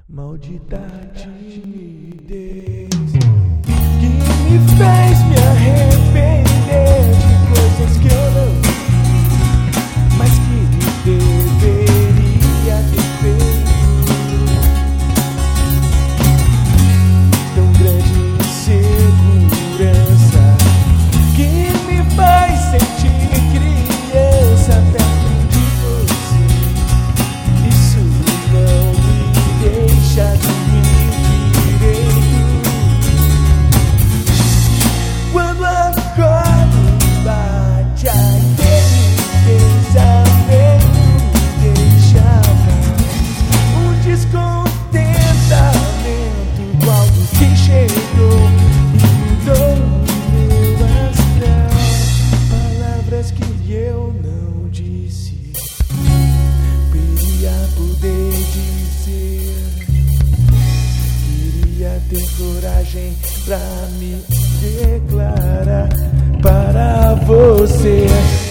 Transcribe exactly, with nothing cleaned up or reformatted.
Maldita timidez que me fez me arrepender de coisas que eu não fiz, mas que deveria ter feito. Tão grande insegurança que me faz sentir criança perto de você. Isso não me deixa dormir direito. Quando acordo, bate aquele pensamento, me deixava um descontentamento, algo que chegou e mudou o meu astral. Palavras que eu não disse, queria poder dizer. Queria ter coragem pra me declarar para você.